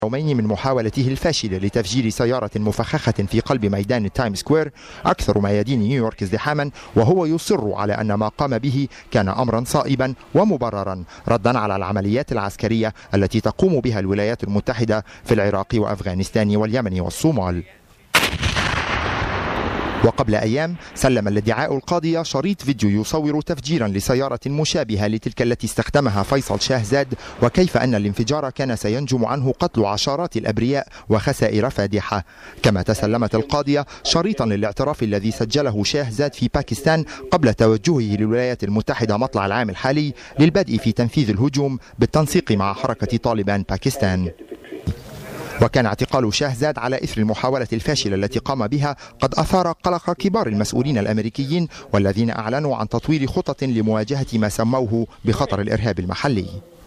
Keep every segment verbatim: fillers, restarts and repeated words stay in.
يومين من محاولته الفاشلة لتفجير سيارة مفخخة في قلب ميدان تايم سكوير، أكثر ميادين نيويورك ازدحاما، وهو يصر على أن ما قام به كان أمرا صائبا ومبررا ردا على العمليات العسكرية التي تقوم بها الولايات المتحدة في العراق وأفغانستان واليمن والصومال. وقبل أيام سلم الادعاء القاضية شريط فيديو يصور تفجيرا لسيارة مشابهة لتلك التي استخدمها فيصل شاهزاد، وكيف أن الانفجار كان سينجم عنه قتل عشرات الأبرياء وخسائر فادحة. كما تسلمت القاضية شريطا للاعتراف الذي سجله شاهزاد في باكستان قبل توجهه للولايات المتحدة مطلع العام الحالي للبدء في تنفيذ الهجوم بالتنسيق مع حركة طالبان باكستان. وكان اعتقال شاهزاد على إثر المحاولة الفاشلة التي قام بها قد أثار قلق كبار المسؤولين الأمريكيين، والذين أعلنوا عن تطوير خطط لمواجهة ما سموه بخطر الإرهاب المحلي.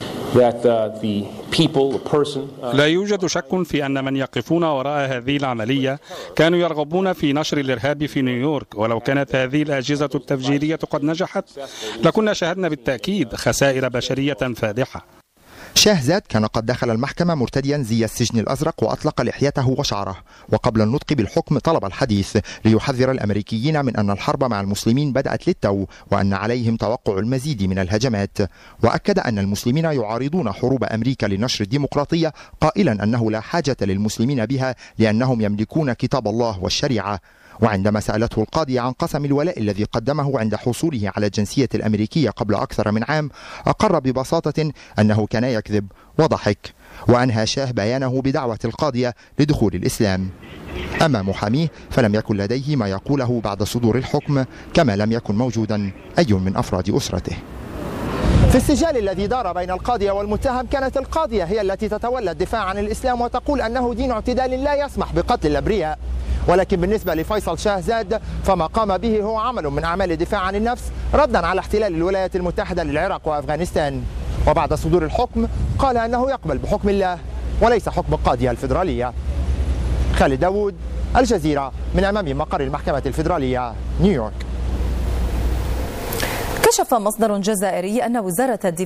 لا يوجد شك في أن من يقفون وراء هذه العملية كانوا يرغبون في نشر الإرهاب في نيويورك، ولو كانت هذه الأجهزة التفجيرية قد نجحت لكنا شاهدنا بالتأكيد خسائر بشرية فادحة. شاهزاد كان قد دخل المحكمة مرتديا زي السجن الأزرق وأطلق لحيته وشعره، وقبل النطق بالحكم طلب الحديث ليحذر الأمريكيين من أن الحرب مع المسلمين بدأت للتو، وأن عليهم توقع المزيد من الهجمات. وأكد أن المسلمين يعارضون حروب أمريكا لنشر الديمقراطية، قائلا أنه لا حاجة للمسلمين بها لأنهم يملكون كتاب الله والشريعة. وعندما سألته القاضية عن قسم الولاء الذي قدمه عند حصوله على الجنسية الأمريكية قبل أكثر من عام، أقر ببساطة أنه كان يكذب وضحك. وأنهى شاه بيانه بدعوة القاضية لدخول الإسلام. أما محاميه فلم يكن لديه ما يقوله بعد صدور الحكم، كما لم يكن موجودا أي من أفراد أسرته. في السجال الذي دار بين القاضية والمتهم كانت القاضية هي التي تتولى الدفاع عن الإسلام وتقول أنه دين اعتدال لا يسمح بقتل الأبرياء. ولكن بالنسبة لفيصل شاهزاد فما قام به هو عمل من أعمال الدفاع عن النفس ردا على احتلال الولايات المتحدة للعراق وأفغانستان. وبعد صدور الحكم قال أنه يقبل بحكم الله وليس حكم القاضية الفيدرالية. خالد داوود، الجزيرة، من أمام مقر المحكمة الفيدرالية، نيويورك. كشف مصدر جزائري أن وزارة الدفاع